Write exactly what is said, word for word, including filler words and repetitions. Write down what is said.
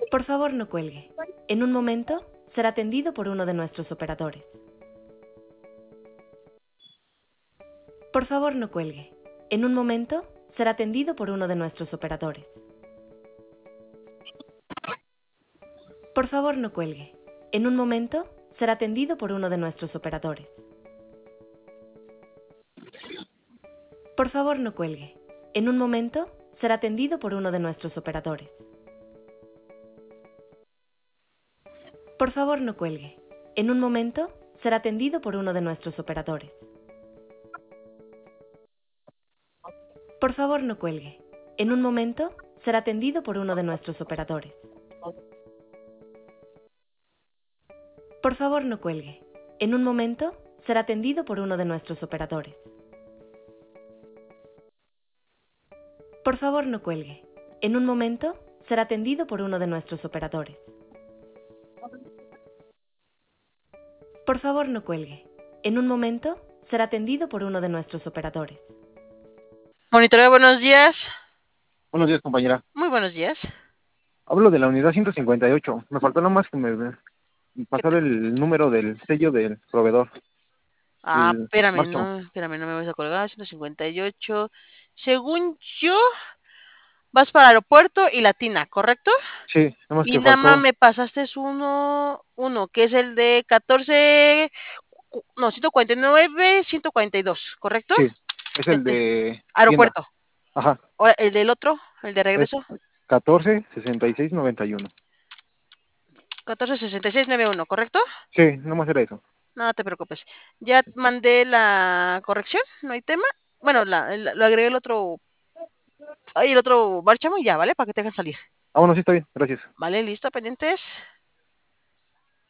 Por favor, no cuelgue. En un momento será atendido por uno de nuestros operadores. Por favor, no cuelgue. En un momento será atendido por uno de nuestros operadores. Por favor, no cuelgue. En un momento será atendido por uno de nuestros operadores. Por favor, no cuelgue. En un momento será atendido por uno de nuestros operadores. Por favor, no cuelgue. En un momento será atendido por uno de nuestros operadores. Por favor, no cuelgue. En un momento será atendido por uno de nuestros operadores. Por favor, no cuelgue. En un momento será atendido por uno de nuestros operadores. Por favor, no cuelgue. En un momento será atendido por uno de nuestros operadores. Por favor, no cuelgue. En un momento será atendido por uno de nuestros operadores. Monitoreo, buenos días. Buenos días, compañera. Muy buenos días. Hablo de la unidad ciento cincuenta y ocho. Me faltó nomás que me pasar te... el número del sello del proveedor. Ah, El espérame, marzo. no, espérame, no me vas a colgar. ciento cincuenta y ocho. Según yo, vas para aeropuerto y Latina, ¿correcto? Sí, nomás Y que nada más faltó. me pasaste uno, uno, que es el de catorce, no, ciento cuarenta y nueve, ciento cuarenta y dos, ¿correcto? Sí, es el Este, de tienda. aeropuerto. Ajá. Ahora, el del otro, el de Es regreso. catorce sesenta y seis noventa y uno. catorce sesenta y seis noventa y uno, ¿correcto? Sí, nomás era eso. No te preocupes. Ya mandé la corrección, no hay tema. Bueno, la, la- lo agregué el otro. Ay, el otro marchamo y ya, ¿vale? Para que te hagan salir. Ah, bueno, sí está bien, gracias. ¿Vale? ¿Listo? ¿Pendientes?